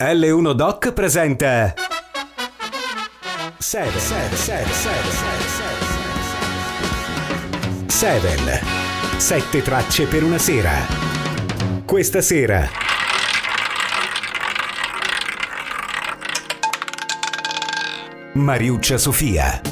L1 Doc presenta Seven. Sette tracce per una sera. Questa sera Mariuccia Sofia.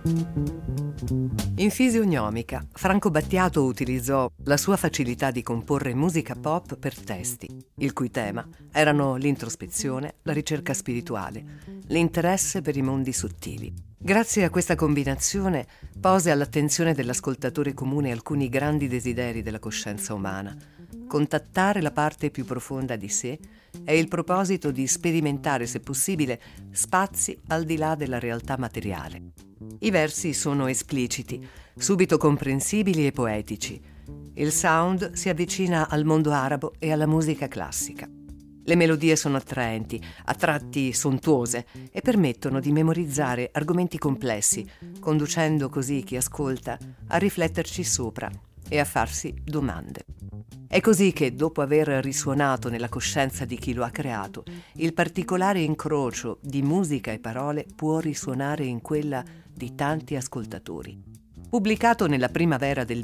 In Fisiognomica, Franco Battiato utilizzò la sua facilità di comporre musica pop per testi, il cui tema erano l'introspezione, la ricerca spirituale, l'interesse per i mondi sottili. Grazie a questa combinazione pose all'attenzione dell'ascoltatore comune alcuni grandi desideri della coscienza umana: contattare la parte più profonda di sé e il proposito di sperimentare, se possibile, spazi al di là della realtà materiale. I versi sono espliciti, subito comprensibili e poetici. Il sound si avvicina al mondo arabo e alla musica classica. Le melodie sono attraenti, a tratti sontuose, e permettono di memorizzare argomenti complessi, conducendo così chi ascolta a rifletterci sopra e a farsi domande. È così che, dopo aver risuonato nella coscienza di chi lo ha creato, il particolare incrocio di musica e parole può risuonare in quella di tanti ascoltatori. Pubblicato nella primavera del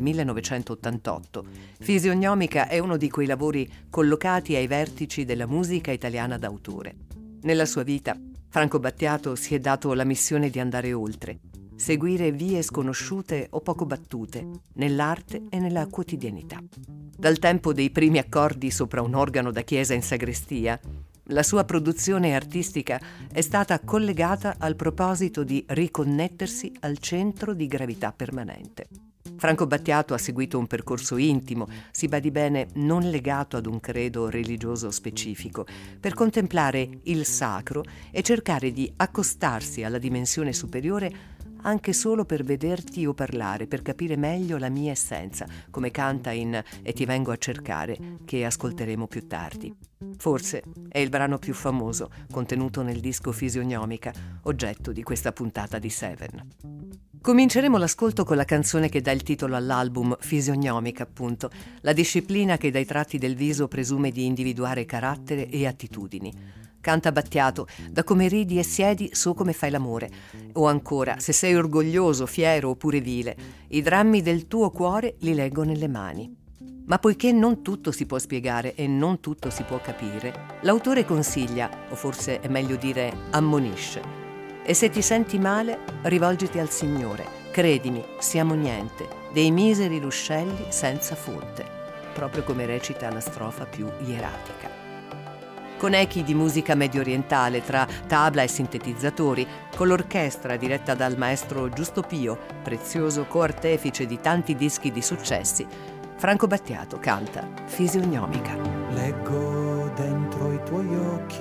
1988, Fisiognomica è uno di quei lavori collocati ai vertici della musica italiana d'autore. Nella sua vita, Franco Battiato si è dato la missione di andare oltre, seguire vie sconosciute o poco battute nell'arte e nella quotidianità. Dal tempo dei primi accordi sopra un organo da chiesa in sagrestia, la sua produzione artistica è stata collegata al proposito di riconnettersi al centro di gravità permanente. Franco Battiato ha seguito un percorso intimo, si badi bene non legato ad un credo religioso specifico, per contemplare il sacro e cercare di accostarsi alla dimensione superiore anche solo per vederti o parlare, per capire meglio la mia essenza, come canta in E ti vengo a cercare, che ascolteremo più tardi. Forse è il brano più famoso contenuto nel disco Fisiognomica, oggetto di questa puntata di Seven. Cominceremo l'ascolto con la canzone che dà il titolo all'album, Fisiognomica appunto, la disciplina che dai tratti del viso presume di individuare carattere e attitudini. Canta Battiato: da come ridi e siedi so come fai l'amore. O ancora: se sei orgoglioso, fiero oppure vile, i drammi del tuo cuore li leggo nelle mani. Ma poiché non tutto si può spiegare e non tutto si può capire, l'autore consiglia, o forse è meglio dire ammonisce: e se ti senti male, rivolgiti al Signore. Credimi, siamo niente, dei miseri ruscelli senza fonte, proprio come recita la strofa più ieratica. Con echi di musica medio orientale tra tabla e sintetizzatori, con l'orchestra diretta dal maestro Giusto Pio, prezioso coartefice di tanti dischi di successi, Franco Battiato canta Fisiognomica. Leggo dentro i tuoi occhi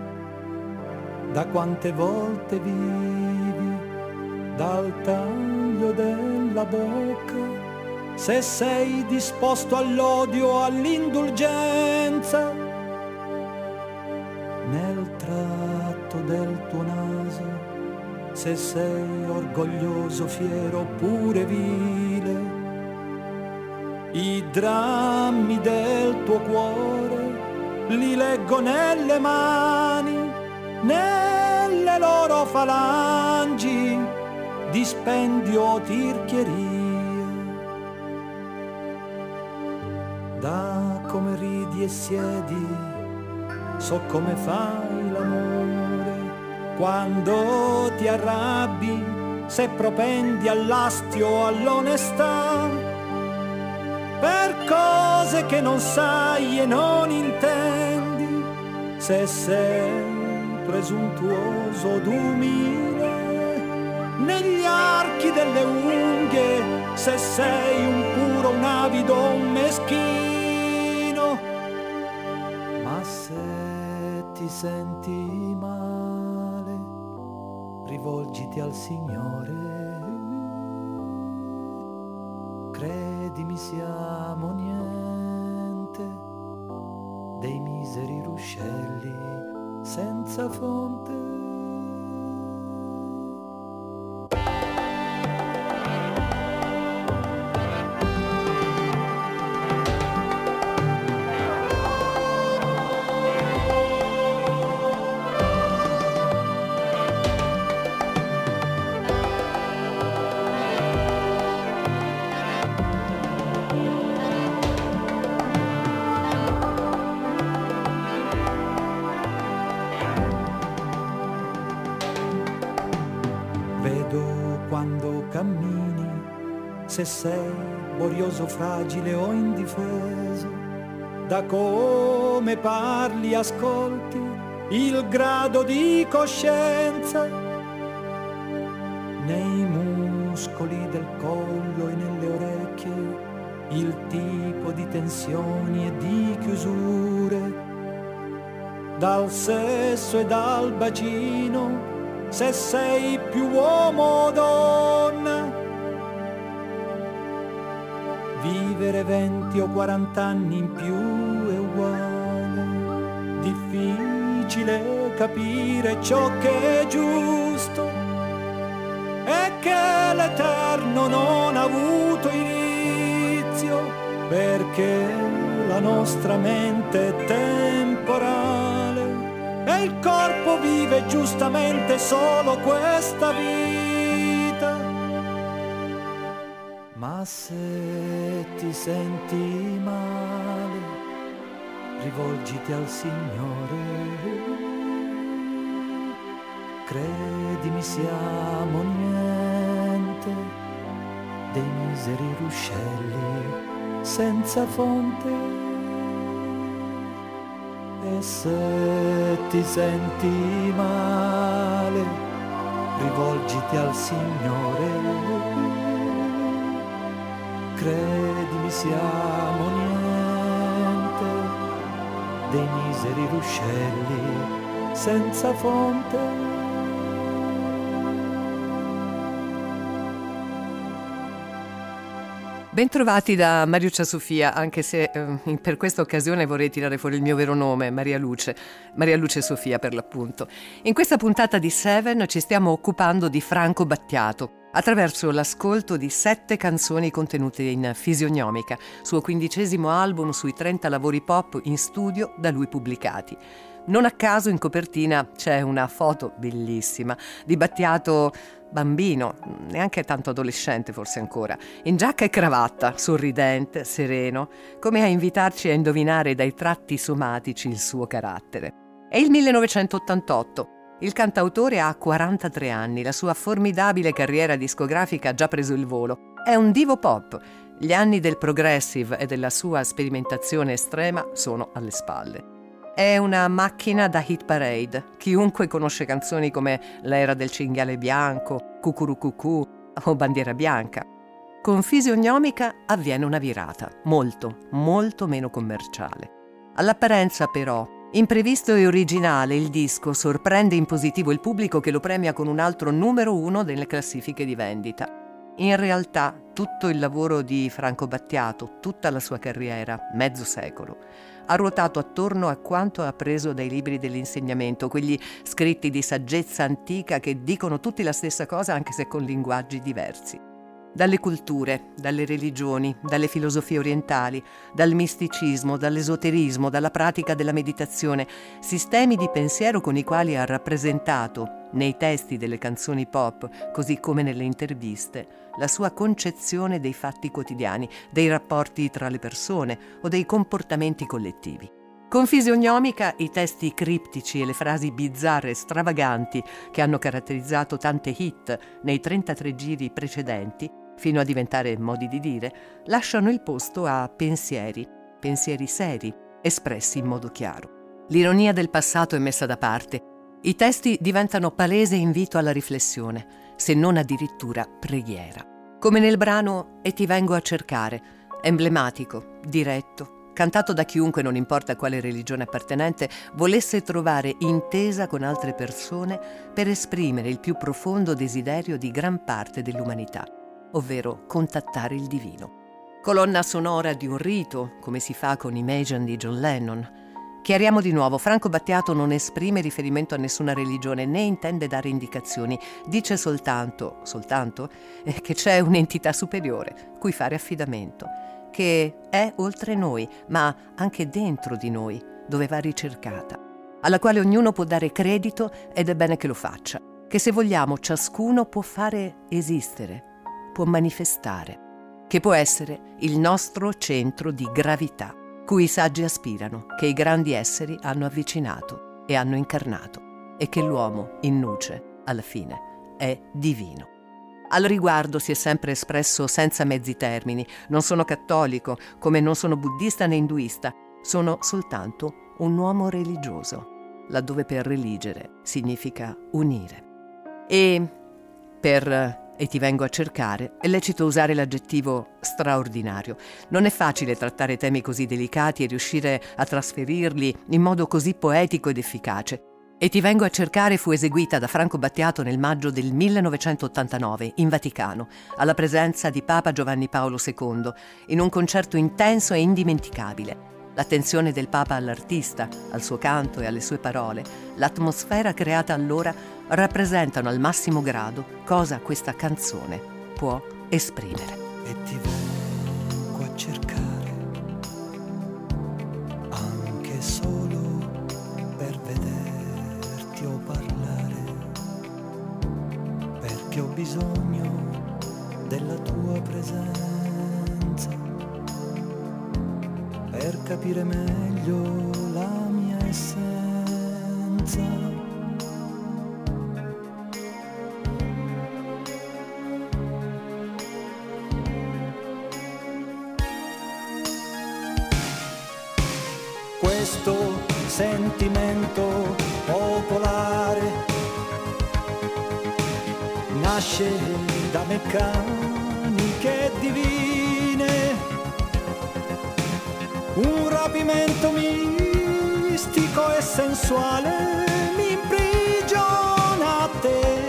da quante volte vivi, dal taglio della bocca, se sei disposto all'odio, all'indulgenza, nel tratto del tuo naso, se sei orgoglioso, fiero oppure vile, i drammi del tuo cuore li leggo nelle mani, nelle loro falangi, dispendio o tirchieria. Da come ridi e siedi so come fai l'amore, quando ti arrabbi, se propendi all'astio o all'onestà, per cose che non sai e non intendi, se sei presuntuoso ed umile, negli archi delle unghie, se sei un puro, un avido, un meschino, ma se ti senti male, rivolgiti al Signore. Credimi, siamo niente, dei miseri ruscelli senza fonte. quando cammini, se sei borioso, fragile o indifeso, da come parli ascolti il grado di coscienza nei muscoli del collo e nelle orecchie, il tipo di tensioni e di chiusure, dal sesso e dal bacino, se sei più uomo o donna. Vivere 20 o 40 anni in più è uguale, difficile capire ciò che è giusto e che l'eterno non ha avuto inizio, perché la nostra mente è temporale e il corpo vive giustamente solo questa vita. Ma se ti senti male, rivolgiti al Signore. Credimi, siamo niente, dei miseri ruscelli senza fonte. E se ti senti male, rivolgiti al Signore. Credimi, siamo niente, dei miseri ruscelli senza fonte. Bentrovati da Mariuccia Sofia, anche se per questa occasione vorrei tirare fuori il mio vero nome, Maria Luce Sofia per l'appunto. In questa puntata di Seven ci stiamo occupando di Franco Battiato, attraverso l'ascolto di 7 canzoni contenute in Fisiognomica, suo 15° album sui 30 lavori pop in studio da lui pubblicati. Non a caso in copertina c'è una foto bellissima di Battiato bambino, neanche tanto adolescente forse ancora, in giacca e cravatta, sorridente, sereno, come a invitarci a indovinare dai tratti somatici il suo carattere. È il 1988. Il cantautore ha 43 anni, la sua formidabile carriera discografica ha già preso il volo. È un divo pop. Gli anni del progressive e della sua sperimentazione estrema sono alle spalle. È una macchina da hit parade. Chiunque conosce canzoni come L'era del cinghiale bianco, Cucurucucù o Bandiera bianca. Con Fisiognomica avviene una virata, molto meno commerciale. All'apparenza però, imprevisto e originale, il disco sorprende in positivo il pubblico che lo premia con un altro numero 1 nelle classifiche di vendita. In realtà tutto il lavoro di Franco Battiato, tutta la sua carriera, mezzo secolo, ha ruotato attorno a quanto ha appreso dai libri dell'insegnamento, quegli scritti di saggezza antica che dicono tutti la stessa cosa anche se con linguaggi diversi. Dalle culture, dalle religioni, dalle filosofie orientali, dal misticismo, dall'esoterismo, dalla pratica della meditazione, sistemi di pensiero con i quali ha rappresentato, nei testi delle canzoni pop, così come nelle interviste, la sua concezione dei fatti quotidiani, dei rapporti tra le persone o dei comportamenti collettivi. Con Fisiognomica i testi criptici e le frasi bizzarre e stravaganti che hanno caratterizzato tante hit nei 33 giri precedenti, fino a diventare modi di dire, lasciano il posto a pensieri seri, espressi in modo chiaro. L'ironia del passato è messa da parte. I testi diventano palese invito alla riflessione, se non addirittura preghiera. Come nel brano E ti vengo a cercare, emblematico, diretto, cantato da chiunque, non importa a quale religione appartenente, volesse trovare intesa con altre persone per esprimere il più profondo desiderio di gran parte dell'umanità, ovvero contattare il divino. Colonna sonora di un rito, come si fa con Imagine di John Lennon. Chiariamo di nuovo, Franco Battiato non esprime riferimento a nessuna religione né intende dare indicazioni, dice soltanto che c'è un'entità superiore cui fare affidamento, che è oltre noi, ma anche dentro di noi, dove va ricercata, alla quale ognuno può dare credito ed è bene che lo faccia, che se vogliamo ciascuno può fare esistere, può manifestare, che può essere il nostro centro di gravità, cui i saggi aspirano, che i grandi esseri hanno avvicinato e hanno incarnato, e che l'uomo, in nuce, alla fine, è divino. Al riguardo si è sempre espresso senza mezzi termini. Non sono cattolico, come non sono buddista né induista. Sono soltanto un uomo religioso, laddove per religere significa unire. E ti vengo a cercare, è lecito usare l'aggettivo straordinario. Non è facile trattare temi così delicati e riuscire a trasferirli in modo così poetico ed efficace. E ti vengo a cercare fu eseguita da Franco Battiato nel maggio del 1989 in Vaticano, alla presenza di Papa Giovanni Paolo II, in un concerto intenso e indimenticabile. L'attenzione del Papa all'artista, al suo canto e alle sue parole, l'atmosfera creata allora rappresentano al massimo grado cosa questa canzone può esprimere. E ti vengo a cercare anche solo per vederti o parlare, perché ho bisogno della tua presenza per capire meglio la mia essenza. Questo sentimento popolare nasce da meccaniche divine, un rapimento mistico e sensuale mi imprigiona a te.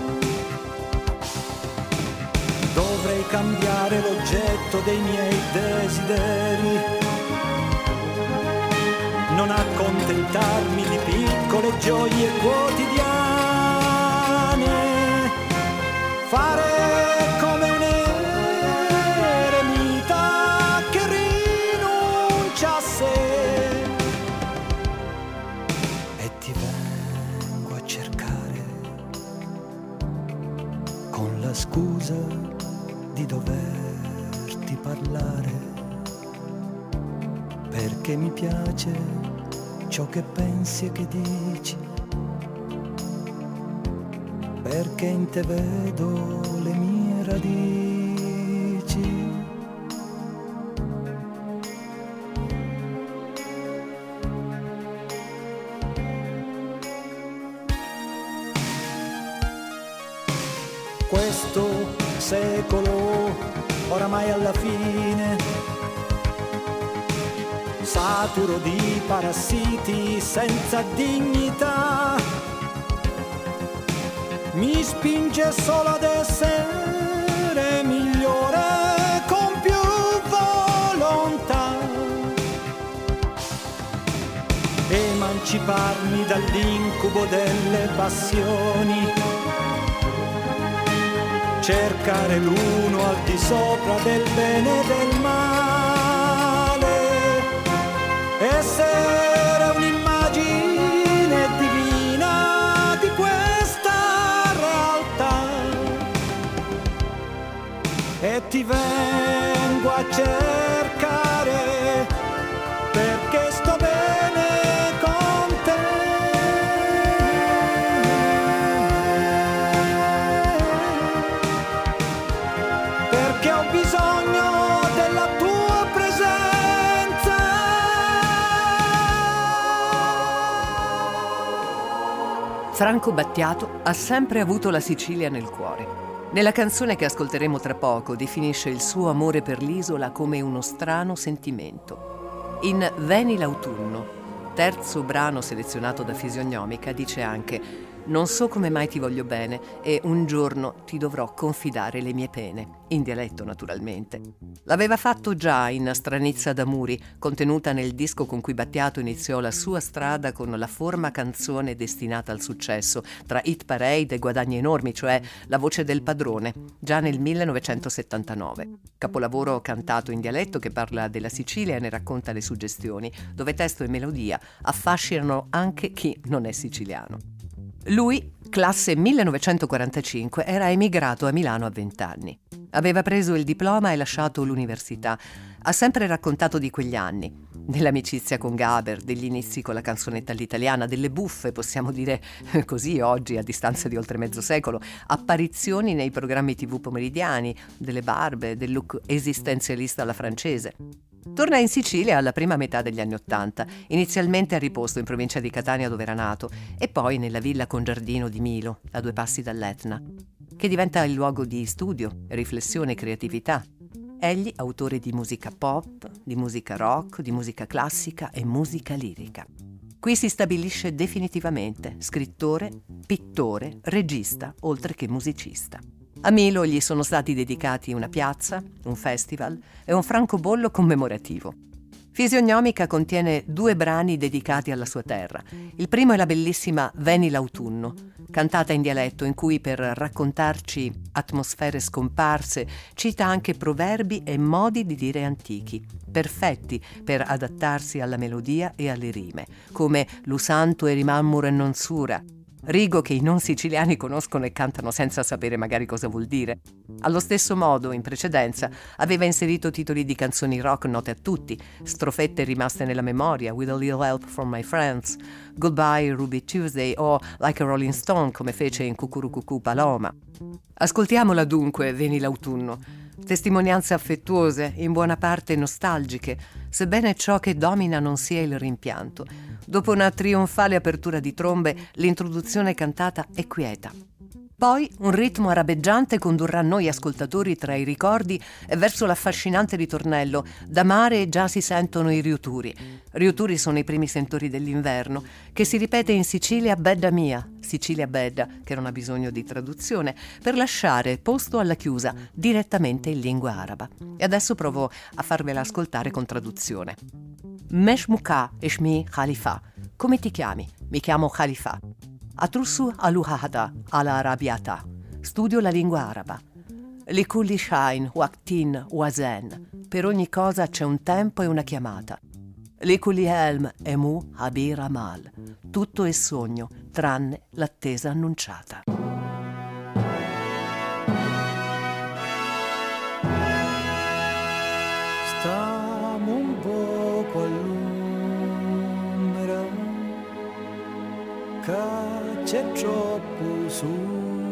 Dovrei cambiare l'oggetto dei miei desideri, non accontentarmi di piccole gioie quotidiane, fare come un eremita che rinuncia a sé. E ti vengo a cercare con la scusa di doverti parlare, perché mi piace ciò che pensi e che dici, perché in te vedo le mie radici. Questo secolo oramai alla fine, saturo di parassiti senza dignità, mi spinge solo ad essere migliore con più volontà, emanciparmi dall'incubo delle passioni, cercare l'uno al di sopra del bene e del male, essere un'immagine divina di questa realtà. E ti vengo a cercare perché sto bene con te, perché ho bisogno della tua presenza. Franco Battiato ha sempre avuto la Sicilia nel cuore. Nella canzone che ascolteremo tra poco definisce il suo amore per l'isola come uno strano sentimento. In Veni l'autunno, terzo brano selezionato da Fisiognomica, dice anche: non so come mai ti voglio bene e un giorno ti dovrò confidare le mie pene, in dialetto naturalmente. L'aveva fatto già in Stranizza d'amuri, contenuta nel disco con cui Battiato iniziò la sua strada con la forma canzone destinata al successo, tra hit parade e guadagni enormi, cioè La voce del padrone, già nel 1979. Capolavoro cantato in dialetto che parla della Sicilia e ne racconta le suggestioni, dove testo e melodia affascinano anche chi non è siciliano. Lui, classe 1945, era emigrato a Milano a 20 anni. Aveva preso il diploma e lasciato l'università. Ha sempre raccontato di quegli anni. dell'amicizia con Gaber, degli inizi con la canzonetta all'italiana, delle buffe, possiamo dire così oggi, a distanza di oltre mezzo secolo, apparizioni nei programmi TV pomeridiani, delle barbe, del look esistenzialista alla francese. Torna in Sicilia alla prima metà degli anni '80, inizialmente a Riposto, in provincia di Catania, dove era nato, e poi nella villa con giardino di Milo, a 2 passi dall'Etna, che diventa il luogo di studio, riflessione e creatività. Egli, autore di musica pop, di musica rock, di musica classica e musica lirica. Qui si stabilisce definitivamente scrittore, pittore, regista, oltre che musicista. A Milo gli sono stati dedicati una piazza, un festival e un francobollo commemorativo. Fisionomica contiene 2 brani dedicati alla sua terra. Il primo è la bellissima Veni l'autunno, cantata in dialetto, in cui per raccontarci atmosfere scomparse cita anche proverbi e modi di dire antichi, perfetti per adattarsi alla melodia e alle rime, come l'usanto e rimammuro e non sura, rigo che i non siciliani conoscono e cantano senza sapere magari cosa vuol dire. Allo stesso modo, in precedenza, aveva inserito titoli di canzoni rock note a tutti, strofette rimaste nella memoria, With a Little Help from My Friends, Goodbye Ruby Tuesday o Like a Rolling Stone, come fece in Cucurucucù Paloma. Ascoltiamola dunque, Veni l'autunno. Testimonianze affettuose, in buona parte nostalgiche, sebbene ciò che domina non sia il rimpianto. Dopo una trionfale apertura di trombe, l'introduzione cantata è quieta. Poi un ritmo arabeggiante condurrà noi ascoltatori tra i ricordi e verso l'affascinante ritornello «Da mare già si sentono i riuturi». Riuturi sono i primi sentori dell'inverno, che si ripete in Sicilia bedda mia, Sicilia bedda, che non ha bisogno di traduzione, per lasciare posto alla chiusa direttamente in lingua araba. E adesso provo a farvela ascoltare con traduzione. Meshmuka Eshmi Khalifa. Come ti chiami? Mi chiamo Khalifa. Atrussu aluhada ala arabiata. Studio la lingua araba. Likulli shain waqtin wazen. Per ogni cosa c'è un tempo e una chiamata. Likulli helm emu habir amal. Tutto è sogno, tranne l'attesa annunciata. Stiamo un poco all'ombra, che c'è troppo soli.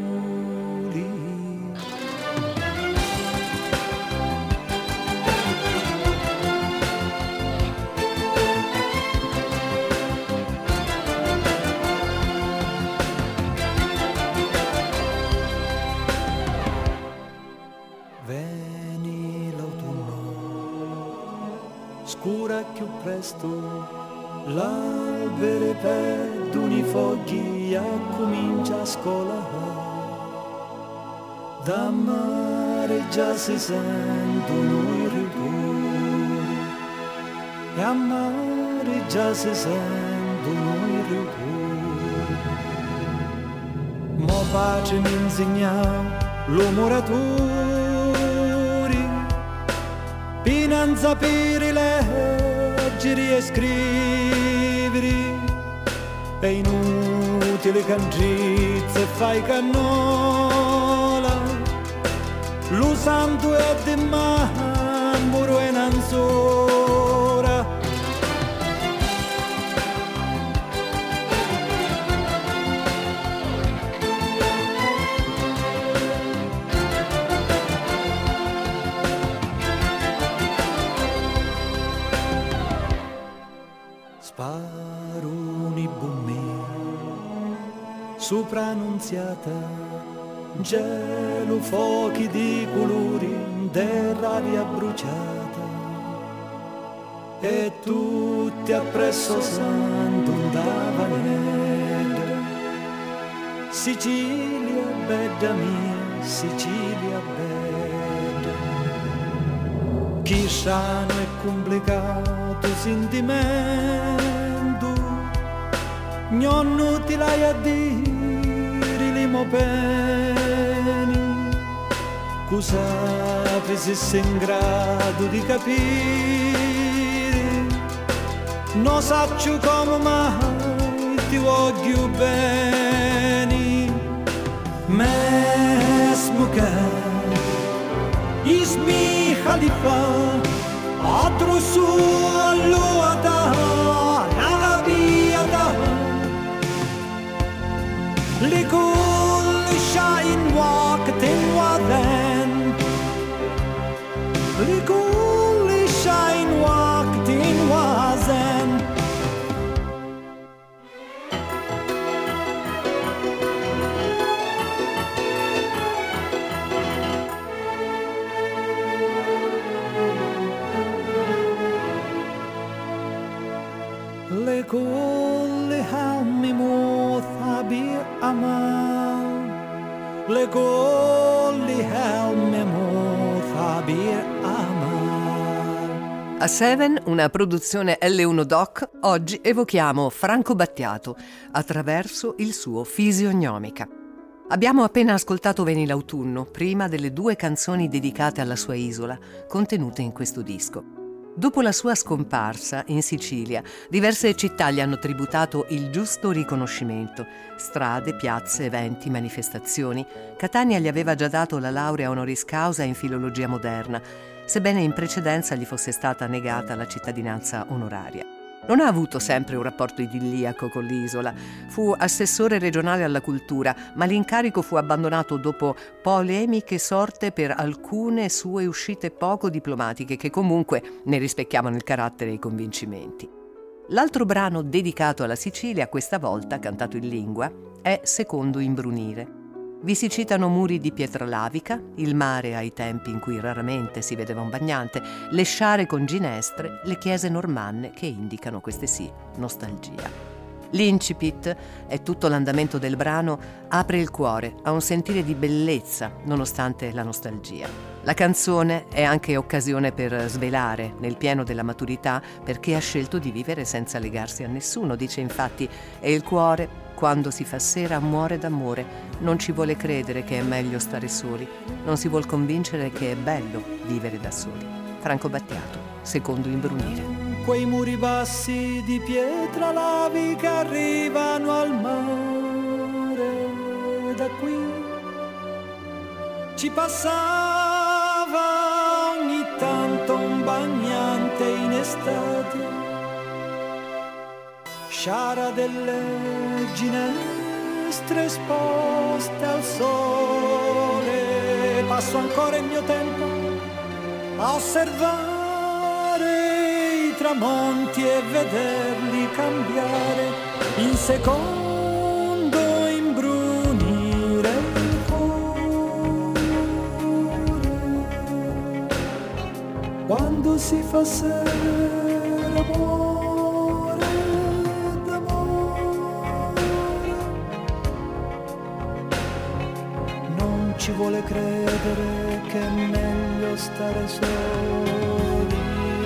Veni l'autunno, scura più presto, l'albero perdono i fogli e comincia a scolare. Da mare già si sentono i ritorni e a mare già si sentono i ritorni. Mo pace mi insegna l'umoratori, pinanza per leggere e scrivere, è inutile cancizze e fai cannola, lo santo è di mamburo e nanzora. Sparoni bombe sopra Annunziata, gelo, fuochi di colori, dell'aria bruciata, e tutti appresso santo da venire. Sicilia, bella mia, Sicilia bella, chissà non è complicato sentimento, non ti l'hai a dire li mo bene, cosa se sei in grado di capire, non saccio come mai ti voglio bene, mesmo che ismi Khalifa, atrussu allora Likulishain waktin waden Likulishain waktin wazen Lekulli hammi muthabi amal Lekulli hammi muthabi amal. A Seven, una produzione L1 Doc, oggi evochiamo Franco Battiato attraverso il suo Fisiognomica. Abbiamo appena ascoltato Veni l'autunno, prima delle 2 canzoni dedicate alla sua isola, contenute in questo disco. Dopo la sua scomparsa in Sicilia, diverse città gli hanno tributato il giusto riconoscimento. Strade, piazze, eventi, manifestazioni. Catania gli aveva già dato la laurea honoris causa in filologia moderna, sebbene in precedenza gli fosse stata negata la cittadinanza onoraria. Non ha avuto sempre un rapporto idilliaco con l'isola. Fu assessore regionale alla cultura, ma l'incarico fu abbandonato dopo polemiche sorte per alcune sue uscite poco diplomatiche che comunque ne rispecchiavano il carattere e i convincimenti. L'altro brano dedicato alla Sicilia, questa volta cantato in lingua, è Secondo imbrunire. Vi si citano muri di pietra lavica, il mare ai tempi in cui raramente si vedeva un bagnante, le sciare con ginestre, le chiese normanne che indicano, queste sì, nostalgia. L'incipit, è tutto l'andamento del brano, apre il cuore a un sentire di bellezza nonostante la nostalgia. La canzone è anche occasione per svelare nel pieno della maturità perché ha scelto di vivere senza legarsi a nessuno, dice infatti, e il cuore quando si fa sera muore d'amore, non ci vuole credere che è meglio stare soli, non si vuol convincere che è bello vivere da soli. Franco Battiato, Secondo imbrunire. Quei muri bassi di pietra lavica arrivano al mare, da qui ci passava ogni tanto un bagnante in estate. Sciara delle ginestre esposte al sole, passo ancora il mio tempo a osservare i tramonti e vederli cambiare in secondo imbrunire il cuore. Quando si fa sera amore d'amore, non ci vuole credere che è meglio stare soli.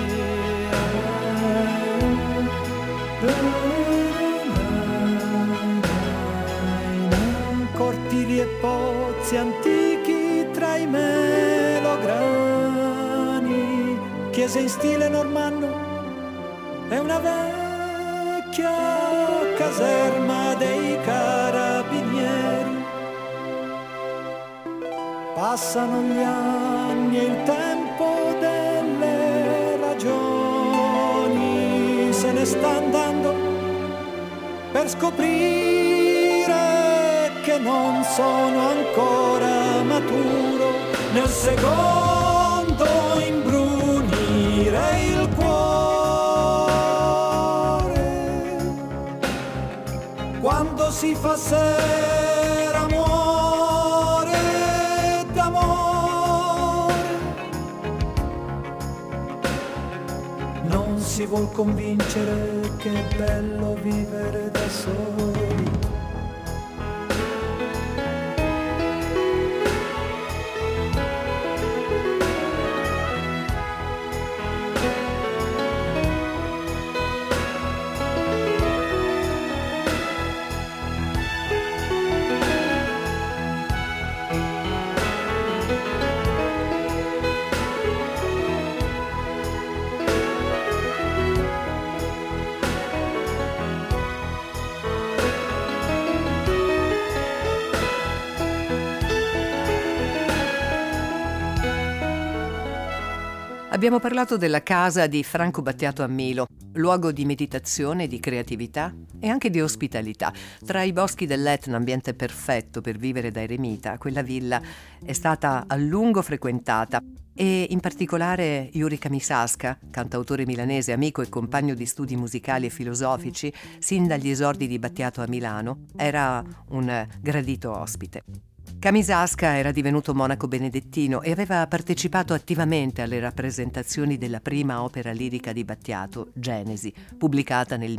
Cortili e pozzi antichi tra i melograni, chiese in stile normanno e una vecchia caserma dei carabinieri. Passano gli anni e il tempo delle ragioni se ne sta andando per scoprire che non sono ancora maturo nel secondo imbrunire il cuore. Quando si fa sera amore d'amore, non si vuol convincere che è bello vivere da soli. Abbiamo parlato della casa di Franco Battiato a Milo, luogo di meditazione, di creatività e anche di ospitalità. Tra i boschi dell'Etna, ambiente perfetto per vivere da eremita, quella villa è stata a lungo frequentata e in particolare Juri Kamisaska, cantautore milanese, amico e compagno di studi musicali e filosofici, sin dagli esordi di Battiato a Milano, era un gradito ospite. Kamisaska era divenuto monaco benedettino e aveva partecipato attivamente alle rappresentazioni della prima opera lirica di Battiato, Genesi, pubblicata nel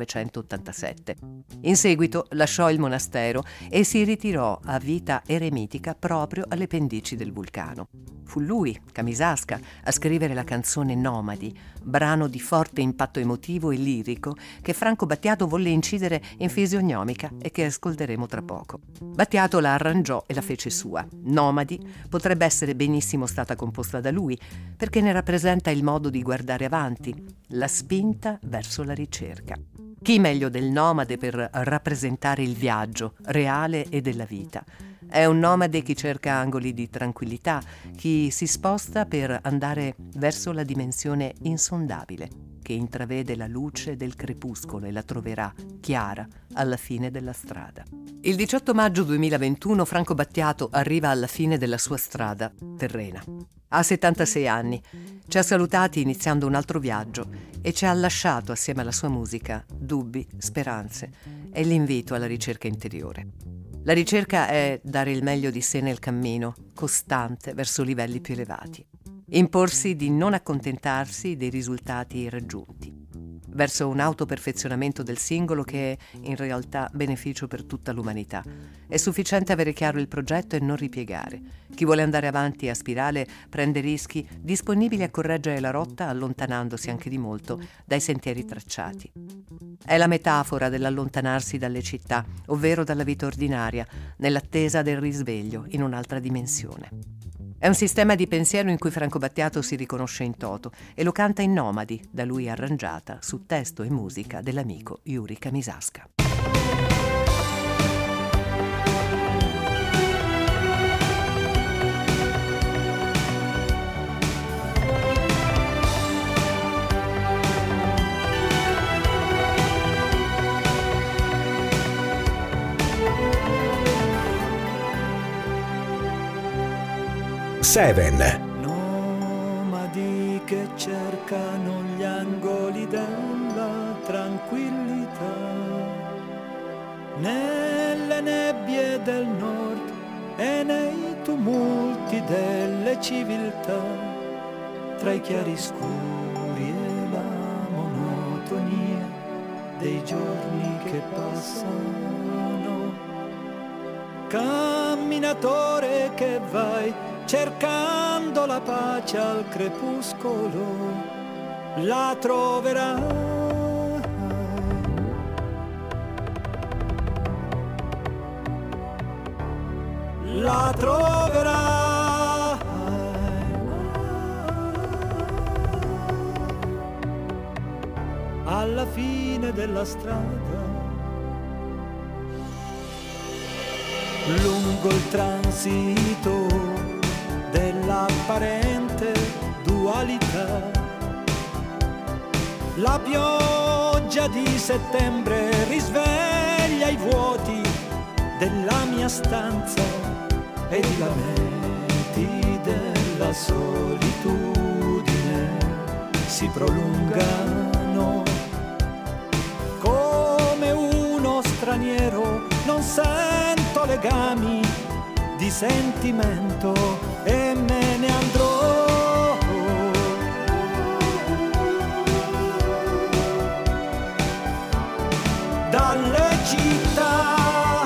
1987. In seguito lasciò il monastero e si ritirò a vita eremitica proprio alle pendici del vulcano. Fu lui, Kamisaska, a scrivere la canzone Nomadi, brano di forte impatto emotivo e lirico che Franco Battiato volle incidere in fisionomica e che ascolteremo tra poco. Battiato la arrangiò e la fece sua. Nomadi potrebbe essere benissimo stata composta da lui, perché ne rappresenta il modo di guardare avanti, la spinta verso la ricerca. Chi meglio del nomade per rappresentare il viaggio reale e della vita? È un nomade chi cerca angoli di tranquillità, chi si sposta per andare verso la dimensione insondabile, che intravede la luce del crepuscolo e la troverà chiara alla fine della strada. Il 18 maggio 2021 Franco Battiato arriva alla fine della sua strada terrena. Ha 76 anni, ci ha salutati iniziando un altro viaggio e ci ha lasciato assieme alla sua musica dubbi, speranze e l'invito alla ricerca interiore. La ricerca è dare il meglio di sé nel cammino, costante verso livelli più elevati. Imporsi di non accontentarsi dei risultati raggiunti, verso un autoperfezionamento del singolo che è in realtà beneficio per tutta l'umanità. È sufficiente avere chiaro il progetto e non ripiegare. Chi vuole andare avanti a spirale prende rischi, disponibili a correggere la rotta allontanandosi anche di molto dai sentieri tracciati. È la metafora dell'allontanarsi dalle città, ovvero dalla vita ordinaria, nell'attesa del risveglio in un'altra dimensione. È un sistema di pensiero in cui Franco Battiato si riconosce in toto e lo canta in Nomadi, da lui arrangiata su testo e musica dell'amico Juri Kamisaska. Seven. Nomadi che cercano gli angoli della tranquillità, nelle nebbie del nord e nei tumulti delle civiltà, tra i chiaroscuri e la monotonia dei giorni che passano. Camminatore che vai cercando la pace al crepuscolo, la troverai. La troverai. Alla fine della strada, lungo il transito dell'apparente dualità. La pioggia di settembre risveglia i vuoti della mia stanza ed i lamenti della solitudine si prolungano. Come uno straniero non sento legami di sentimento e me ne andrò. Dalle città,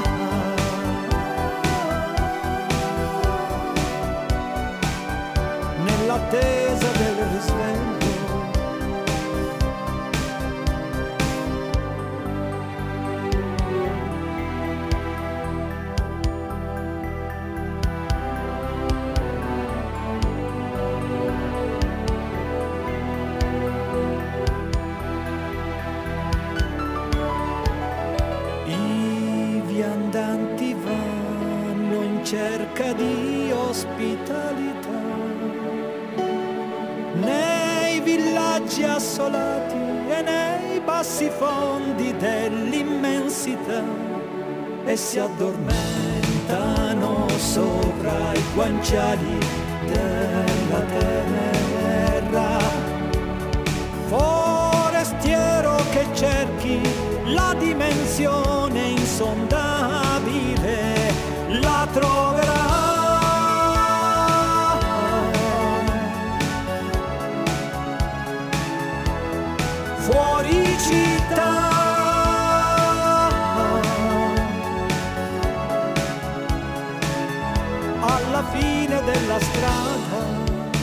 nell'attesa del risveglio. cerca di ospitalità nei villaggi assolati e nei bassi fondi dell'immensità, e si addormentano sopra i guanciali della terra. Forestiero che cerchi la dimensione insondabile, la troverà. Fuori città, alla fine della strada.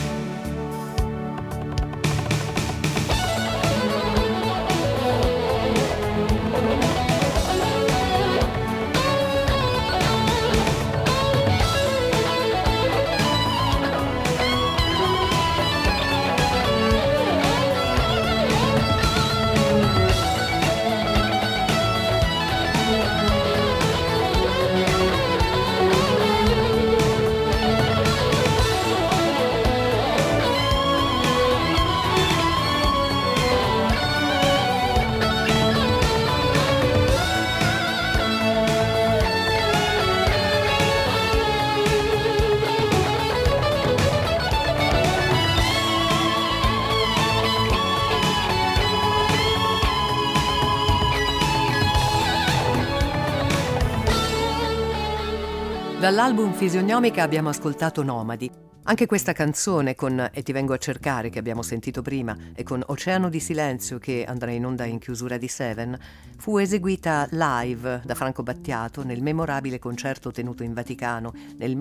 Dall'album Fisionomica abbiamo ascoltato Nomadi. Anche questa canzone con E ti vengo a cercare, che abbiamo sentito prima, e con Oceano di silenzio, che andrà in onda in chiusura di Seven, fu eseguita live da Franco Battiato nel memorabile concerto tenuto in Vaticano nel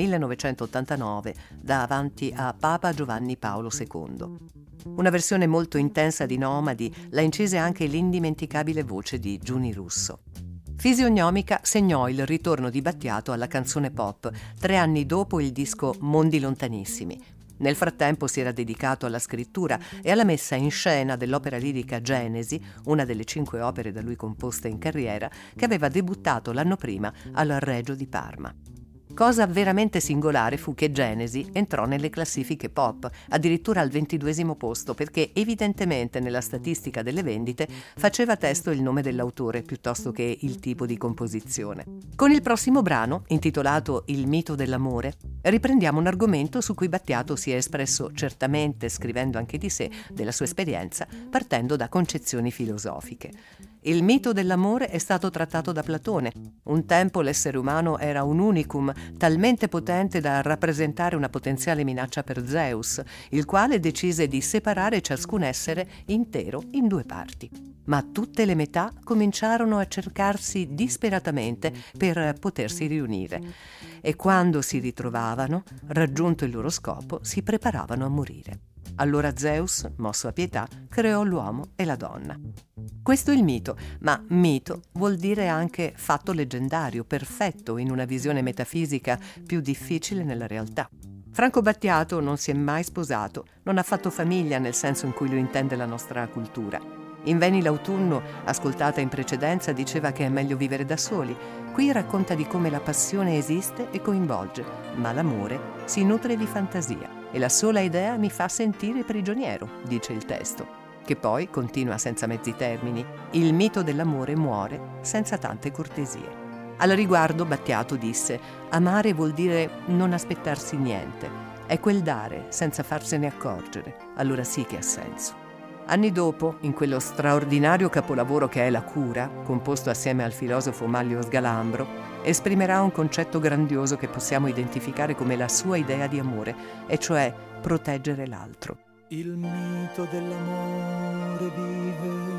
1989 davanti a Papa Giovanni Paolo II. Una versione molto intensa di Nomadi la incise anche l'indimenticabile voce di Giuni Russo. Fisionomica segnò il ritorno di Battiato alla canzone pop 3 anni dopo il disco Mondi lontanissimi. Nel frattempo si era dedicato alla scrittura e alla messa in scena dell'opera lirica Genesi, una delle 5 opere da lui composte in carriera, che aveva debuttato l'anno prima al Regio di Parma. Cosa veramente singolare fu che Genesi entrò nelle classifiche pop, addirittura al 22° posto, perché evidentemente nella statistica delle vendite faceva testo il nome dell'autore piuttosto che il tipo di composizione. Con il prossimo brano, intitolato Il mito dell'amore, riprendiamo un argomento su cui Battiato si è espresso certamente, scrivendo anche di sé, della sua esperienza, partendo da concezioni filosofiche. Il mito dell'amore è stato trattato da Platone. Un tempo l'essere umano era un unicum talmente potente da rappresentare una potenziale minaccia per Zeus, il quale decise di separare ciascun essere intero in 2 parti. Ma tutte le metà cominciarono a cercarsi disperatamente per potersi riunire. E quando si ritrovavano, raggiunto il loro scopo, si preparavano a morire. Allora Zeus, mosso a pietà, creò l'uomo e la donna. Questo è il mito, ma mito vuol dire anche fatto leggendario, perfetto in una visione metafisica più difficile nella realtà. Franco Battiato non si è mai sposato, non ha fatto famiglia nel senso in cui lo intende la nostra cultura. In Veni l'autunno, ascoltata in precedenza, diceva che è meglio vivere da soli. Qui racconta di come la passione esiste e coinvolge, ma l'amore si nutre di fantasia. E la sola idea mi fa sentire prigioniero, dice il testo, che poi continua senza mezzi termini. Il mito dell'amore muore senza tante cortesie. Al riguardo Battiato disse: amare vuol dire non aspettarsi niente, è quel dare senza farsene accorgere, allora sì che ha senso. Anni dopo, in quello straordinario capolavoro che è La cura, composto assieme al filosofo Manlio Sgalambro, esprimerà un concetto grandioso che possiamo identificare come la sua idea di amore, e cioè proteggere l'altro. Il mito dell'amore vive,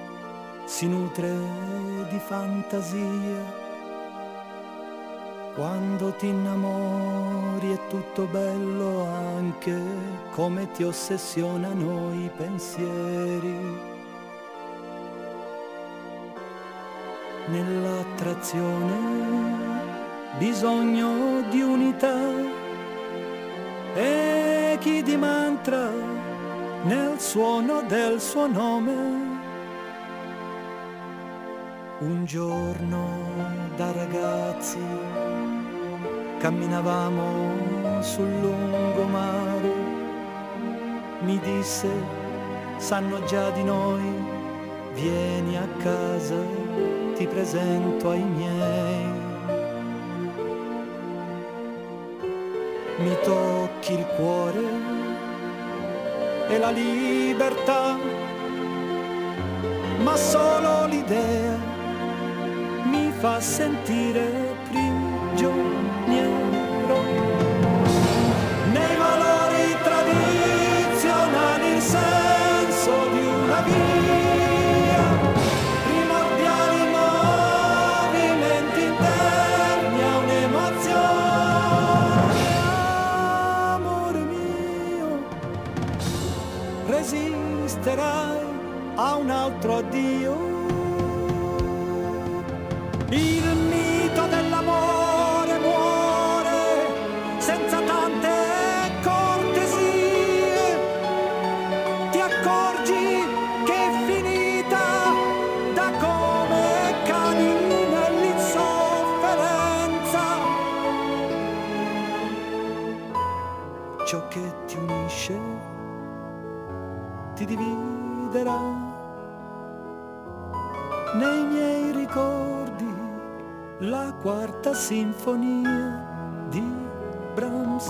si nutre di fantasia. Quando ti innamori è tutto bello, anche come ti ossessionano i pensieri. Nell'attrazione bisogno di unità, e chi di mantra nel suono del suo nome. Un giorno da ragazzi camminavamo sul lungomare, mi disse, sanno già di noi, vieni a casa, ti presento ai miei. Mi tocchi il cuore e la libertà, ma solo l'idea mi fa sentire prigioniero. Nei valori tradizionali il senso di una via, primordiali movimenti interni a un'emozione. Amore mio, resisterai a un altro addio? Il mito dell'amore muore senza tante cortesie. Ti accorgi che è finita da come cadi nell'insofferenza. Ciò che ti unisce ti dividerà. Nei miei ricordi la quarta sinfonia di Brahms.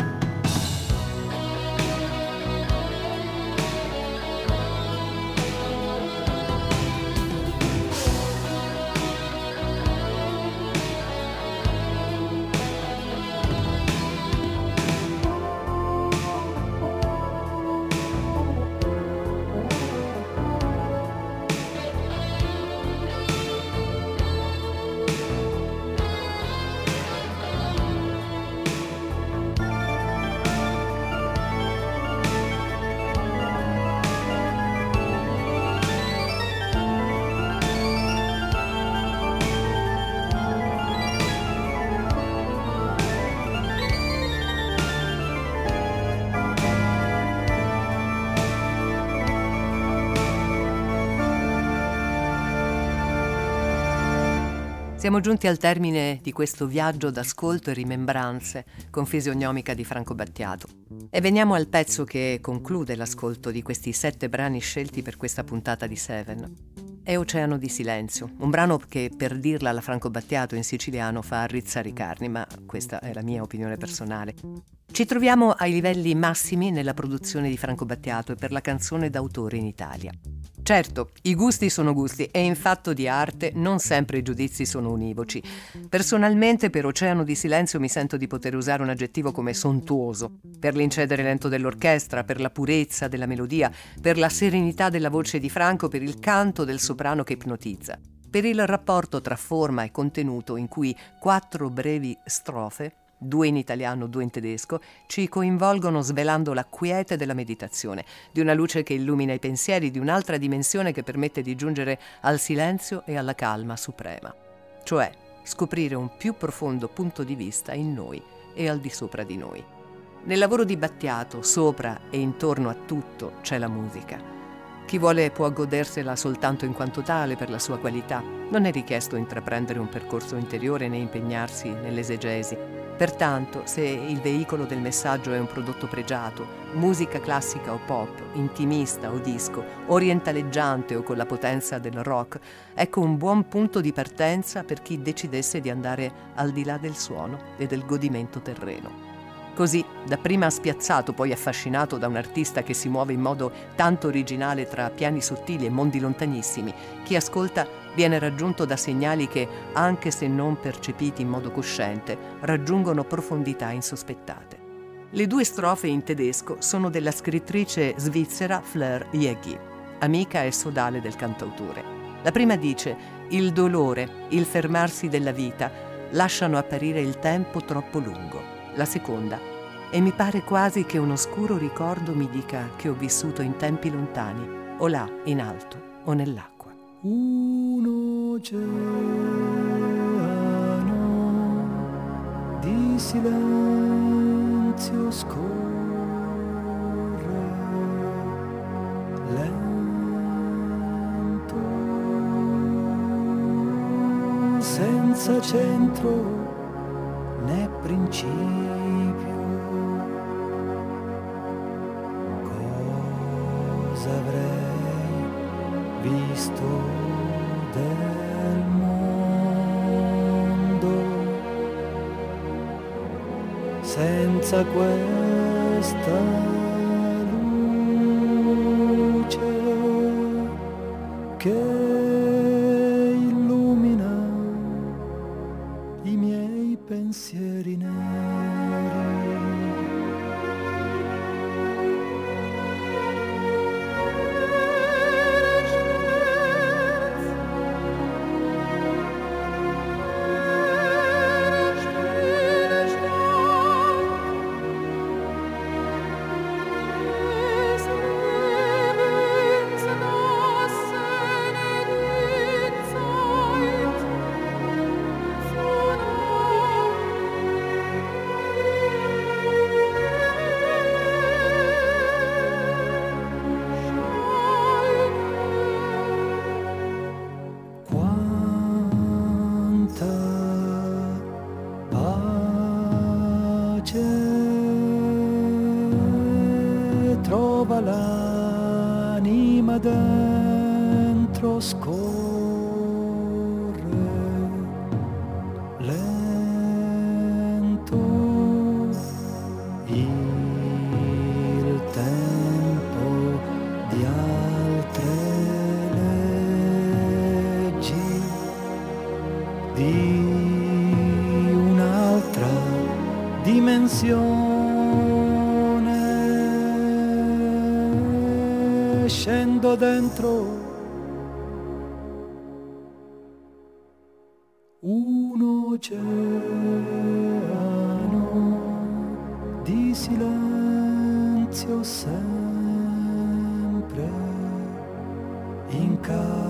Siamo giunti al termine di questo viaggio d'ascolto e rimembranze con Fisionomica di Franco Battiato e veniamo al pezzo che conclude l'ascolto di questi 7 brani scelti per questa puntata di Seven. È Oceano di Silenzio, un brano che, per dirla alla Franco Battiato in siciliano, fa arrizzare i carni, ma questa è la mia opinione personale. Ci troviamo ai livelli massimi nella produzione di Franco Battiato e per la canzone d'autore in Italia. Certo, i gusti sono gusti e in fatto di arte non sempre i giudizi sono univoci. Personalmente per Oceano di Silenzio mi sento di poter usare un aggettivo come sontuoso, per l'incedere lento dell'orchestra, per la purezza della melodia, per la serenità della voce di Franco, per il canto del soprano che ipnotizza, per il rapporto tra forma e contenuto in cui 4 brevi strofe, 2 in italiano, 2 in tedesco, ci coinvolgono svelando la quiete della meditazione, di una luce che illumina i pensieri, di un'altra dimensione che permette di giungere al silenzio e alla calma suprema, cioè scoprire un più profondo punto di vista in noi e al di sopra di noi. Nel lavoro di Battiato, sopra e intorno a tutto c'è la musica. Chi vuole può godersela soltanto in quanto tale per la sua qualità. Non è richiesto intraprendere un percorso interiore né impegnarsi nell'esegesi. Pertanto, se il veicolo del messaggio è un prodotto pregiato, musica classica o pop, intimista o disco, orientaleggiante o con la potenza del rock, ecco un buon punto di partenza per chi decidesse di andare al di là del suono e del godimento terreno. Così, dapprima spiazzato, poi affascinato da un artista che si muove in modo tanto originale tra piani sottili e mondi lontanissimi, chi ascolta viene raggiunto da segnali che, anche se non percepiti in modo cosciente, raggiungono profondità insospettate. Le 2 strofe in tedesco sono della scrittrice svizzera Fleur Jägi, amica e sodale del cantautore. La prima dice: «Il dolore, il fermarsi della vita lasciano apparire il tempo troppo lungo». La seconda: «E mi pare quasi che un oscuro ricordo mi dica che ho vissuto in tempi lontani, o là, in alto, o nell'acqua». Un oceano di silenzio scorre lento, senza centro né principio, resto del mondo. Senza questa luce che illumina i miei pensieri neri. Trova l'anima dentro, scorre lento il tempo di altre leggi, di un'altra dimensione. Scendo dentro un oceano di silenzio, sempre in calma.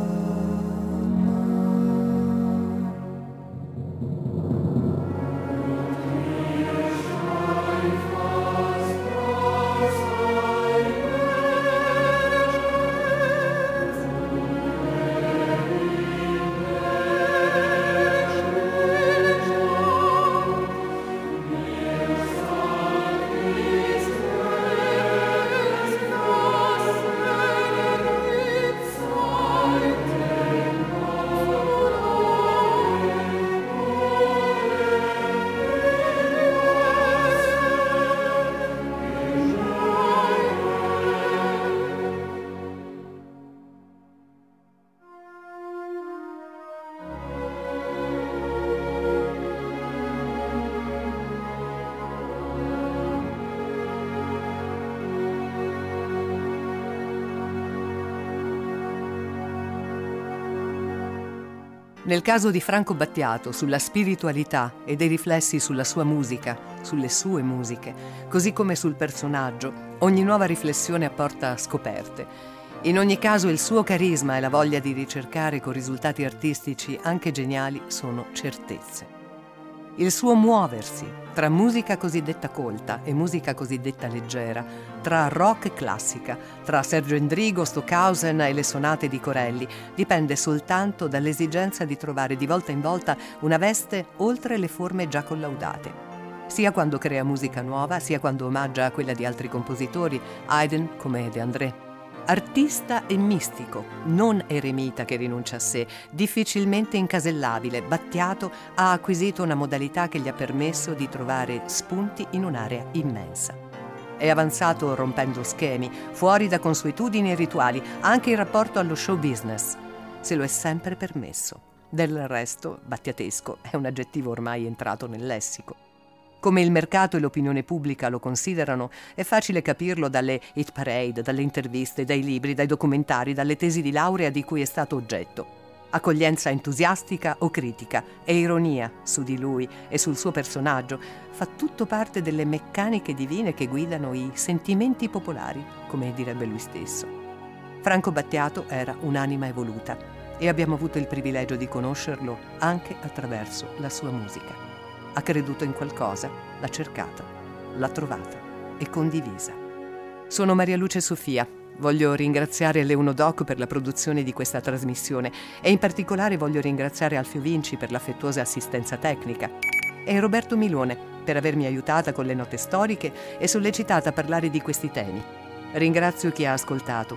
Nel caso di Franco Battiato, sulla spiritualità e dei riflessi sulla sua musica, sulle sue musiche, così come sul personaggio, ogni nuova riflessione apporta scoperte. In ogni caso il suo carisma e la voglia di ricercare con risultati artistici anche geniali sono certezze. Il suo muoversi tra musica cosiddetta colta e musica cosiddetta leggera, tra rock e classica, tra Sergio Endrigo, Stockhausen e le sonate di Corelli, dipende soltanto dall'esigenza di trovare di volta in volta una veste oltre le forme già collaudate. Sia quando crea musica nuova, sia quando omaggia quella di altri compositori, Haydn come De André. Artista e mistico, non eremita che rinuncia a sé, difficilmente incasellabile, Battiato ha acquisito una modalità che gli ha permesso di trovare spunti in un'area immensa. È avanzato rompendo schemi, fuori da consuetudini e rituali, anche in rapporto allo show business. Se lo è sempre permesso. Del resto, battiatesco è un aggettivo ormai entrato nel lessico. Come il mercato e l'opinione pubblica lo considerano, è facile capirlo dalle hit parade, dalle interviste, dai libri, dai documentari, dalle tesi di laurea di cui è stato oggetto. Accoglienza entusiastica o critica e ironia su di lui e sul suo personaggio fa tutto parte delle meccaniche divine che guidano i sentimenti popolari, come direbbe lui stesso. Franco Battiato era un'anima evoluta e abbiamo avuto il privilegio di conoscerlo anche attraverso la sua musica. Ha creduto in qualcosa, l'ha cercata, l'ha trovata e condivisa. Sono Maria Luce Sofia. Voglio ringraziare l'Eunodoc per la produzione di questa trasmissione e in particolare voglio ringraziare Alfio Vinci per l'affettuosa assistenza tecnica e Roberto Milone per avermi aiutata con le note storiche e sollecitata a parlare di questi temi. Ringrazio chi ha ascoltato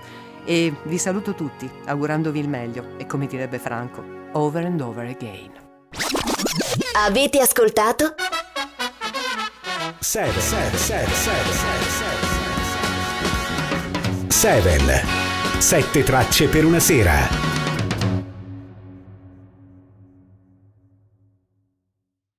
E vi saluto tutti, augurandovi il meglio e, come direbbe Franco, over and over again. Avete ascoltato? 7 7 tracce per una sera.